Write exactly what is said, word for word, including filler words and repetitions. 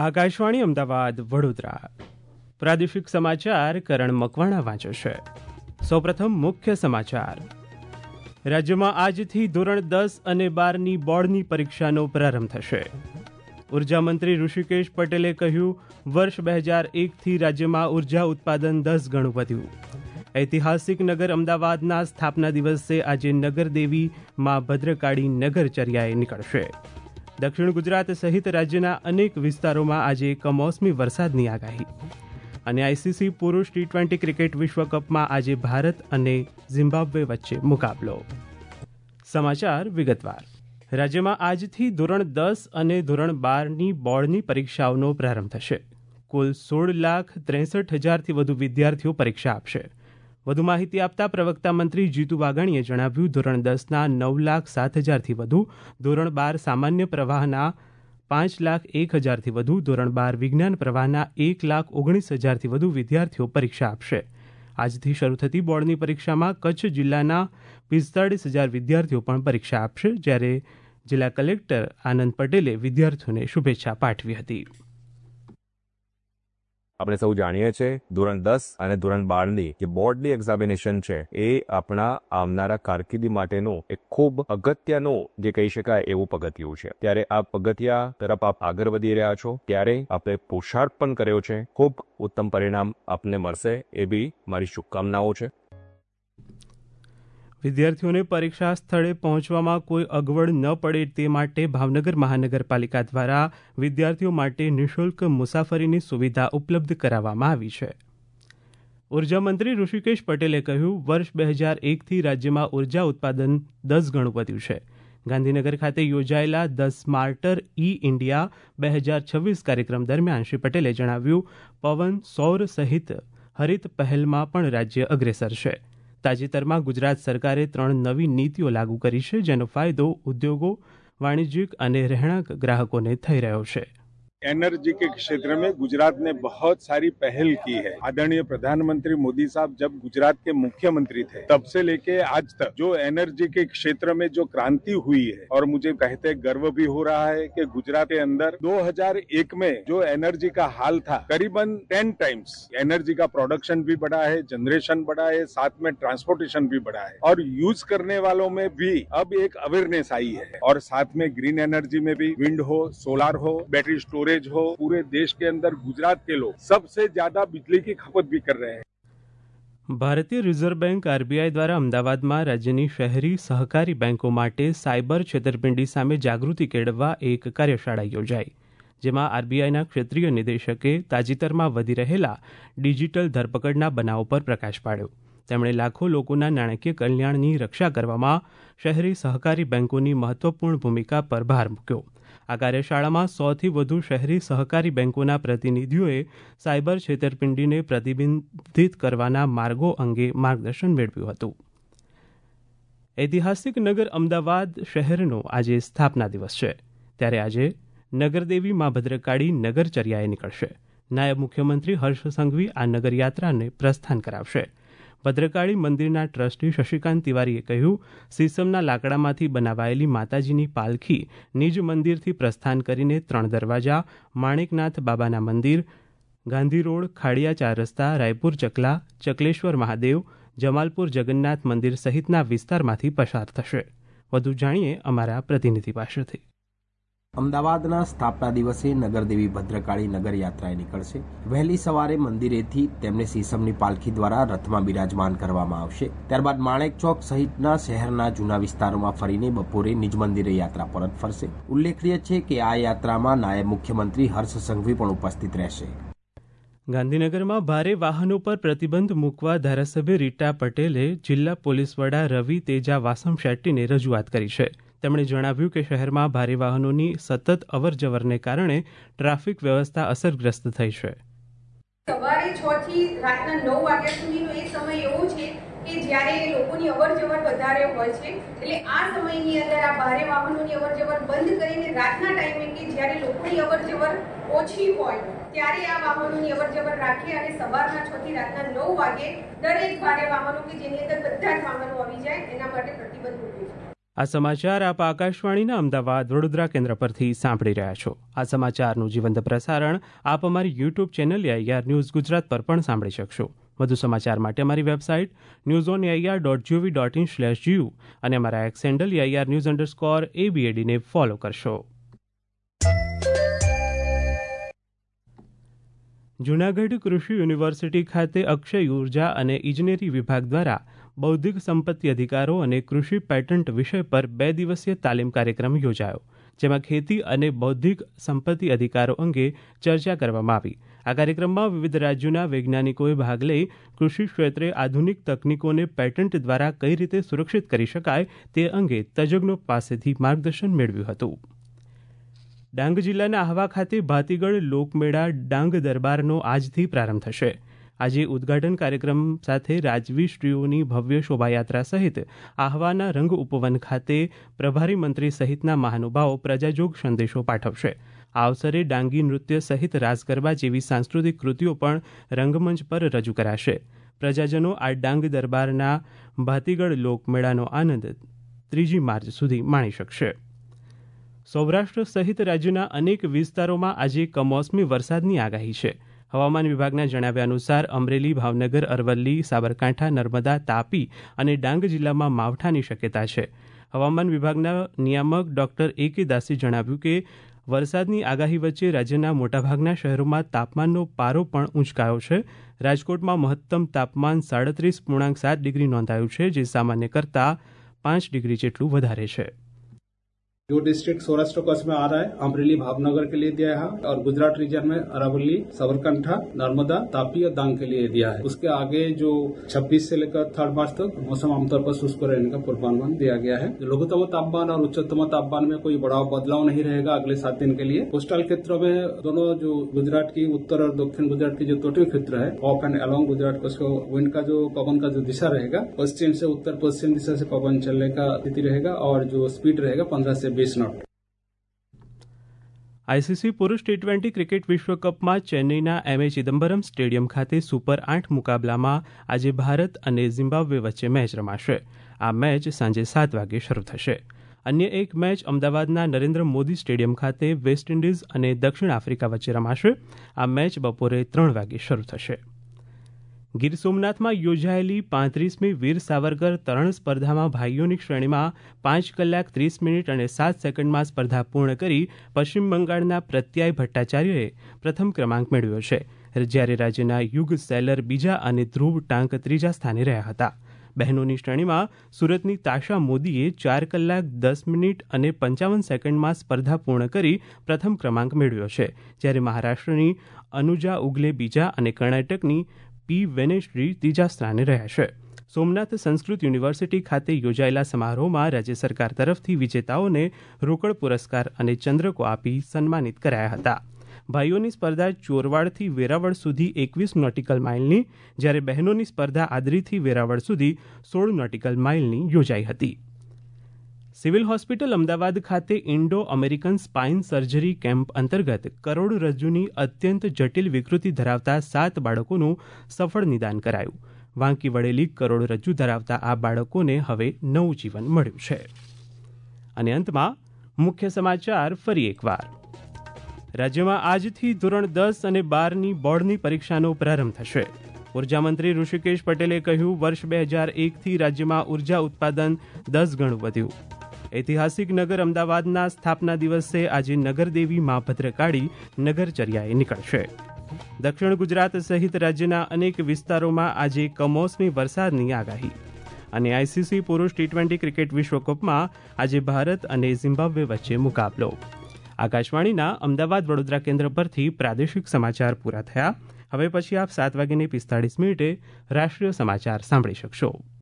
આકાશવાણી અમદાવાદ વડોદરા પ્રાદેશિક સમાચાર કરણ મકવાણા વાંચે છે. સૌપ્રથમ મુખ્ય સમાચાર. રાજ્યમાં આજથી ધોરણ દસ અને બારની બોર્ડની પરીક્ષાનો પ્રારંભ થશે. ઉર્જા મંત્રી ઋષિકેશ પટેલે કહ્યું, વર્ષ બે હજાર એકથી રાજ્યમાં ઉર્જા ઉત્પાદન દસ ગણું વધ્યું. ઐતિહાસિક નગર અમદાવાદના સ્થાપના દિવસે આજે નગરદેવી મા ભદ્રકાળી નગરચર્યાએ નીકળશે. દક્ષિણ ગુજરાત સહિત રાજ્યના અનેક વિસ્તારોમાં આજે કમોસમી વરસાદની આગાહી. અને આઈસીસી પુરુષ ટી ટ્વેન્ટી ક્રિકેટ વિશ્વકપમાં આજે ભારત અને ઝિમ્બાબ્વે વચ્ચે મુકાબલો. સમાચાર વિગતવાર. રાજ્યમાં આજથી ધોરણ દસ અને ધોરણ બારની બોર્ડની પરીક્ષાઓનો પ્રારંભ થશે. કુલ સોળ લાખ ત્રેસઠ હજારથી વધુ વિદ્યાર્થીઓ પરીક્ષા આપશે. વધુ માહિતી આપતા પ્રવક્તા મંત્રી જીતુ વાઘાણીએ જણાવ્યું, ધોરણ દસના નવ લાખ સાત હજારથી વધુ, ધોરણ બાર સામાન્ય પ્રવાહના પાંચ લાખ એક હજારથી વધુ, ધોરણ બાર વિજ્ઞાન પ્રવાહના એક લાખ ઓગણીસ હજારથી વધુ વિદ્યાર્થીઓ પરીક્ષા આપશે. આજથી શરૂ થતી બોર્ડની પરીક્ષામાં કચ્છ જિલ્લાના પિસ્તાળીસ હજાર વિદ્યાર્થીઓ પણ પરીક્ષા આપશે, જ્યારે જિલ્લા કલેક્ટર આનંદ પટેલે વિદ્યાર્થીઓને શુભેચ્છા પાઠવી હતી. આપણે સૌ જાણીએ છીએ ધોરણ દસ અને ધોરણ બારની જે બોર્ડની એક્ઝામિનેશન છે એ આપણા આવનારા કારકિર્દી માટેનું એક ખૂબ અગત્યનું જે કહી શકાય એવું પગથિયું છે. ત્યારે આ પગથિયા તરફ આપ આગળ વધી રહ્યા છો, ત્યારે આપણે પુરુષાર્થ પણ કર્યો છે. ખૂબ ઉત્તમ પરિણામ આપને મળશે એ બી મારી શુભકામનાઓ છે. વિદ્યાર્થીઓને પરીક્ષા સ્થળે પહોંચવામાં કોઈ અગવડ ન પડે તે માટે ભાવનગર મહાનગરપાલિકા દ્વારા વિદ્યાર્થીઓ માટે નિઃશુલ્ક મુસાફરીની સુવિધા ઉપલબ્ધ કરાવવામાં આવી છે. ઉર્જા મંત્રી ઋષિકેશ પટેલે કહ્યું, વર્ષ બે હજાર એકથી રાજ્યમાં ઉર્જા ઉત્પાદન દસ ગણું વધ્યું છે. ગાંધીનગર ખાતે યોજાયેલા ધ સ્માર્ટર ઈ ઇન્ડિયા બે હજાર છવ્વીસ કાર્યક્રમ દરમિયાન શ્રી પટેલે જણાવ્યું, પવન, સૌર સહિત હરિત પહેલમાં પણ રાજ્ય અગ્રેસર છે. તાજેતરમાં ગુજરાત સરકારે ત્રણ નવી નીતિઓ લાગુ કરી છે, જેનો ફાયદો ઉદ્યોગો, वाणिज्यिक અને રહેણાંક ગ્રાહકોને થઈ રહ્યો છે. एनर्जी के क्षेत्र में गुजरात ने बहुत सारी पहल की है. आदरणीय प्रधानमंत्री मोदी साहब जब गुजरात के मुख्यमंत्री थे तब से लेके आज तक जो एनर्जी के क्षेत्र में जो क्रांति हुई है, और मुझे कहते गर्व भी हो रहा है कि गुजरात के अंदर दो हज़ार एक में जो एनर्जी का हाल था करीबन टेन टाइम्स एनर्जी का प्रोडक्शन भी बढ़ा है, जनरेशन बढ़ा है, साथ में ट्रांसपोर्टेशन भी बढ़ा है, और यूज करने वालों में भी अब एक अवेयरनेस आई है. और साथ में ग्रीन एनर्जी में भी विंड हो, सोलार हो, बैटरी स्टोरेज हो, पूरे देश के अंदर गुजरात के लोग सबसे ज्यादा बिजली की खपत भी कर रहे हैं. ભારતીય રિઝર્વ બેંક આરબીઆઈ દ્વારા અમદાવાદમાં રાજ્યની શહેરી સહકારી બેંકો માટે સાયબર છેતરપિંડી સામે જાગૃતિ કેળવવા એક કાર્યશાળા યોજાઈ, જેમાં આરબીઆઈના ક્ષેત્રીય નિદેશકે તાજેતરમાં વધી રહેલા ડિજિટલ ધરપકડના બનાવો પર પ્રકાશ પાડ્યો. તેમણે લાખો લોકોના નાણાકીય કલ્યાણની રક્ષા કરવામાં શહેરી સહકારી બેંકોની મહત્વપૂર્ણ ભૂમિકા પર ભાર મૂક્યો. આ કાર્યશાળામાં સોથી વધુ શહેરી સહકારી બેંકોના પ્રતિનિધિઓએ સાયબર છેતરપિંડીને પ્રતિબંધિત કરવાના માર્ગો અંગે માર્ગદર્શન મેળવ્યું હતું. ઐતિહાસિક નગર અમદાવાદ શહેરનો આજે સ્થાપના દિવસ છે, ત્યારે આજે નગરદેવી મા ભદ્રકાળી નગરચર્યાએ નીકળશે. નાયબ મુખ્યમંત્રી હર્ષ સંઘવી આ નગરયાત્રાને પ્રસ્થાન કરાવશે. ભદ્રકાળી મંદિરના ટ્રસ્ટી શશિકાંત તિવારીએ કહ્યું, સીસમના લાકડામાંથી બનાવાયેલી માતાજીની પાલખી નિજ મંદિરથી પ્રસ્થાન કરીને ત્રણ દરવાજા, માણેકનાથ બાબાના મંદિર, ગાંધી રોડ, ખાડિયા ચાર રસ્તા, રાયપુર ચકલા, ચકલેશ્વર મહાદેવ, જમાલપુર જગન્નાથ મંદિર સહિતના વિસ્તારમાંથી પસાર થશે. વધુ જાણીએ અમારા પ્રતિનિધિ પાસેથી. અમદાવાદના સ્થાપના દિવસે નગરદેવી ભદ્રકાળી નગર યાત્રાએ નીકળશે. વહેલી સવારે મંદિરેથી તેમને સીસમની પાલખી દ્વારા રથમાં બિરાજમાન કરવામાં આવશે. ત્યારબાદ માણેક ચોક સહિતના શહેરના જૂના વિસ્તારોમાં ફરીને બપોરે નિજ મંદિરે યાત્રા પરત ફરશે. ઉલ્લેખનીય છે કે આ યાત્રામાં નાયબ મુખ્યમંત્રી હર્ષ સંઘવી પણ ઉપસ્થિત રહેશે. ગાંધીનગરમાં ભારે વાહનો પર પ્રતિબંધ મૂકવા ધારાસભ્ય રીટા પટેલે જિલ્લા પોલીસ વડા રવિ તેજા વાસમ શેટ્ટીને રજૂઆત કરી છે. તેમણે જણાવ્યું કે શહેરમાં ભારે વાહનોની સતત અવરજવરને કારણે ટ્રાફિક વ્યવસ્થા અસરગ્રસ્ત થઈ છે. સવારે છ થી રાતના નવ વાગ્યા સુધીનો એ સમય એવો છે કે જ્યારે લોકોની અવરજવર વધારે હોય છે, એટલે આ સમયની અંદર આ ભારે વાહનોની અવરજવર બંધ કરીને રાતના ટાઈમે કે જ્યારે લોકોની અવરજવર ઓછી હોય ત્યારે આ વાહનોની અવરજવર રાખી અને સવારના છ થી રાતના નવ વાગે દરેક ભારે વાહનો કે જેની અંદર બધા જ વાહનો આવી જાય એના માટે પ્રતિબંધ મૂક્યો છે. આ સમાચાર આપ આકાશવાણીના અમદાવાદ વડોદરા કેન્દ્ર પરથી સાંભળી રહ્યા છો. આ સમાચારનું જીવંત પ્રસારણ આપ અમારી YouTube channel AIR news Gujarat પર પણ સાંભળી શકશો. વધુ સમાચાર માટે અમારી website news on AIR dot gov dot in slash GU અને અમારા X handle AIR news underscore એબીએડીને ફોલો કરશો. જૂનાગઢ કૃષિ યુનિવર્સિટી ખાતે અક્ષય ઉર્જા અને ઇજનેરી વિભાગ દ્વારા બૌદ્ધિક સંપત્તિ અધિકારો અને કૃષિ પેટન્ટ વિષય પર બે દિવસીય તાલીમ કાર્યક્રમ યોજાયો, જેમાં ખેતી અને બૌદ્ધિક સંપત્તિ અધિકારો અંગે ચર્ચા કરવામાં આવી. આ કાર્યક્રમમાં વિવિધ રાજ્યોના વૈજ્ઞાનિકોએ ભાગ લઈ કૃષિ ક્ષેત્રે આધુનિક તકનીકોને પેટન્ટ દ્વારા કઈ રીતે સુરક્ષિત કરી શકાય તે અંગે તજજ્ઞો પાસેથી માર્ગદર્શન મેળવ્યું હતું. ડાંગ જિલ્લાના આહવા ખાતે ભાતીગળ લોકમેળા ડાંગ દરબારનો આજથી પ્રારંભ થશે. આજે ઉદ્ઘાટન કાર્યક્રમ સાથે રાજવી શ્રીઓની ભવ્ય શોભાયાત્રા સહિત આહવાના રંગ ઉપવન ખાતે પ્રભારી મંત્રી સહિતના મહાનુભાવો પ્રજાજોગ સંદેશો પાઠવશે. આ અવસરે ડાંગી નૃત્ય સહિત રાસ ગરબા જેવી સાંસ્કૃતિક કૃતિઓ પણ રંગમંચ પર રજૂ કરાશે. પ્રજાજનો આ ડાંગ દરબારના ભાતીગળ લોકમેળાનો આનંદ ત્રીજી માર્ચ સુધી માણી શકશે. સૌરાષ્ટ્ર સહિત રાજ્યના અનેક વિસ્તારોમાં આજે કમોસમી વરસાદની આગાહી છે. હવામાન વિભાગના જણાવ્યા અનુસાર અમરેલી, ભાવનગર, અરવલ્લી, સાબરકાંઠા, નર્મદા, તાપી અને ડાંગ જિલ્લામાં માવઠાની શક્યતા છે. હવામાન વિભાગના નિયામક ડોક્ટર એ કે દાસે જણાવ્યું કે વરસાદની આગાહી વચ્ચે રાજ્યના મોટાભાગના શહેરોમાં તાપમાનનો પારો પણ ઊંચકાયો છે. રાજકોટમાં મહત્તમ તાપમાન સાડત્રીસ પૂર્ણાંક સાત ડિગ્રી નોંધાયું છે, જે સામાન્ય કરતાં પાંચ ડિગ્રી જેટલું વધારે છે. जो डिस्ट्रिक्ट सौराष्ट्र कच्छ में आ रहा है, अमरेली भावनगर के लिए दिया है और गुजरात रीजन में अरावली, साबरकांठा, नर्मदा, तापी और डांग के लिए दिया है. उसके आगे जो छब्बीस से लेकर थर्ड मार्च तक मौसम आमतौर पर शुष्क रहने का पूर्वानुमान दिया गया है. लघुतम तापमान और उच्चतम तापमान में कोई बड़ा बदलाव नहीं रहेगा अगले सात दिन के लिए. कोस्टल क्षेत्रों में दोनों जो गुजरात की उत्तर और दक्षिण गुजरात की जो तटीय क्षेत्र है, ऑफ एंड अलोंग गुजरात को विंड का जो पवन का जो दिशा रहेगा, पश्चिम से उत्तर पश्चिम दिशा से पवन चलने का स्थिति रहेगा और जो स्पीड रहेगा पंद्रह से बीस नॉट. આઈસીસી પુરુષ ટી ટ્વેન્ટી ક્રિકેટ વિશ્વકપમાં ચેન્નઈના એમએ ચિદમ્બરમ સ્ટેડિયમ ખાતે સુપર આઠ મુકાબલામાં આજે ભારત અને ઝિમ્બાબ્વે વચ્ચે મેચ રમાશે. આ મેચ સાંજે સાત વાગે શરૂ થશે. અન્ય એક મેચ અમદાવાદના નરેન્દ્ર મોદી સ્ટેડિયમ ખાતે વેસ્ટ ઇન્ડિઝ અને દક્ષિણ આફ્રિકા વચ્ચે રમાશે. આ મેચ બપોરે ત્રણ વાગે શરૂ થશે. ગીર સોમનાથમાં યોજાયેલી પાંત્રીસમી વીર સાવરકર તરણ સ્પર્ધામાં ભાઈઓની શ્રેણીમાં પાંચ કલાક ત્રીસ મિનિટ અને સાત સેકન્ડમાં સ્પર્ધા પૂર્ણ કરી પશ્ચિમ બંગાળના પ્રત્યાય ભટ્ટાચાર્યએ પ્રથમ ક્રમાંક મેળવ્યો છે, જ્યારે રાજ્યના યુગ સેલર બીજા અને ધ્રુવ ટાંક ત્રીજા સ્થાને રહ્યા હતા. બહેનોની શ્રેણીમાં સુરતની તાશા મોદીએ ચાર કલાક દસ મિનિટ અને પંચાવન સેકન્ડમાં સ્પર્ધા પૂર્ણ કરી પ્રથમ ક્રમાંક મેળવ્યો છે, જ્યારે મહારાષ્ટ્રની અનુજા ઉગલે બીજા અને કર્ણાટકની પી વેનેશ્રી ત્રીજા સ્થાને રહ્યા છે. સોમનાથ સંસ્કૃત યુનિવર્સિટી ખાતે યોજાયેલા સમારોહમાં રાજ્ય સરકાર તરફથી વિજેતાઓને રોકડ પુરસ્કાર અને ચંદ્રકો આપી સન્માનિત કરાયા હતા. ભાઈઓની સ્પર્ધા ચોરવાડથી વેરાવળ સુધી એકવીસ નોટિકલ માઇલની, જ્યારે બહેનોની સ્પર્ધા આદરીથી વેરાવળ સુધી સોળ નોટિકલ માઇલની યોજાઈ હતી. સિવિલ હોસ્પિટલ અમદાવાદ ખાતે Indo American spine surgery camp અંતર્ગત કરોડરજ્જુની અત્યંત જટિલ વિકૃતિ ધરાવતા સાત બાળકોનું સફળ નિદાન કરાયું. વાંકી વળેલી કરોડરજ્જુ ધરાવતા આ બાળકોને હવે નવું જીવન મળ્યું છે. અને અંતમાં મુખ્ય સમાચાર ફરી એકવાર. રાજ્યમાં આજથી ધોરણ દસ અને બારની બોર્ડની પરીક્ષાનો પ્રારંભ થશે. ઉર્જામંત્રી ઋષિકેશ પટેલે કહ્યું, વર્ષ બે હજાર એકથી રાજ્યમાં ઉર્જા ઉત્પાદન દસ ગણું વધ્યું. ઐતિહાસિક નગર અમદાવાદના સ્થાપના દિવસે આજે નગરદેવી મા ભદ્રકાળી નગરચર્યાએ નીકળશે. દક્ષિણ ગુજરાત સહિત રાજ્યના અનેક વિસ્તારોમાં આજે કમોસમી વરસાદની આગાહી. અને આઈસીસી પુરુષ ટી ટ્વેન્ટી ક્રિકેટ વિશ્વકપમાં આજે ભારત અને ઝિમ્બાબ્વે વચ્ચે મુકાબલો. આકાશવાણીના અમદાવાદ વડોદરા કેન્દ્ર પરથી પ્રાદેશિક સમાચાર પૂરા થયા. હવે પછી આપ સાત વાગ્યાની પિસ્તાળીસ મિનિટે રાષ્ટ્રીય સમાચાર સાંભળી શકશો.